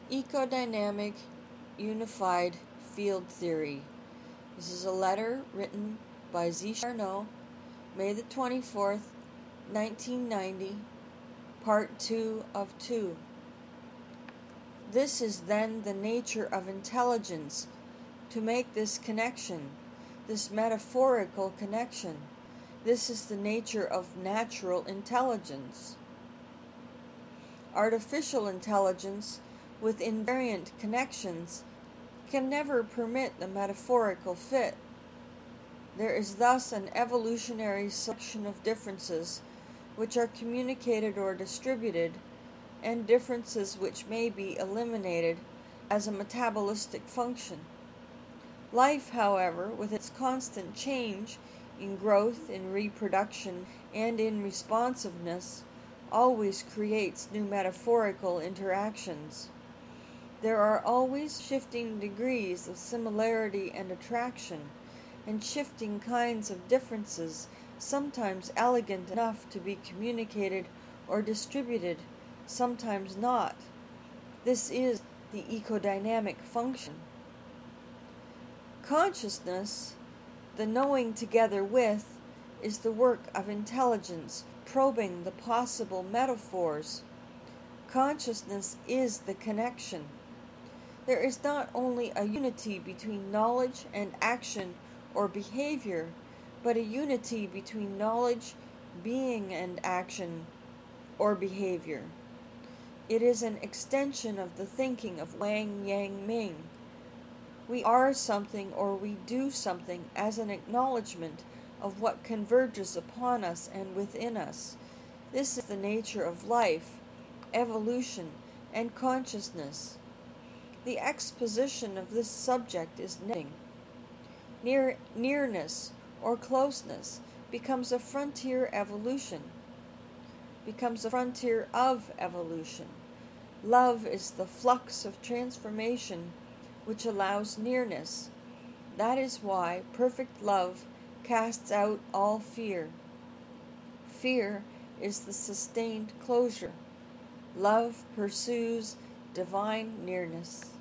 Ecodynamic Unified Field Theory. This is a letter written by Z. Charnow, May the 24th, 1990, Part 2 of 2. This is then the nature of intelligence, to make this connection, this metaphorical connection. This is the nature of natural intelligence. Artificial intelligence, with invariant connections, can never permit the metaphorical fit. There is thus an evolutionary selection of differences which are communicated or distributed, and differences which may be eliminated as a metabolistic function. Life, however, with its constant change in growth, in reproduction, and in responsiveness, always creates new metaphorical interactions. There are always shifting degrees of similarity and attraction, and shifting kinds of differences, sometimes elegant enough to be communicated or distributed, sometimes not. This is the ecodynamic function. Consciousness, the knowing together with, is the work of intelligence, probing the possible metaphors. Consciousness is the connection. There is not only a unity between knowledge and action or behavior, but a unity between knowledge, being, and action or behavior. It is an extension of the thinking of Wang Yang Ming. We are something or we do something as an acknowledgement of what converges upon us and within us. This is the nature of life, evolution, and consciousness. The exposition of this subject is netting. Nearness or closeness becomes a frontier of evolution. Love is the flux of transformation which allows nearness. That is why perfect love casts out all fear. Fear is the sustained closure. Love pursues divine nearness.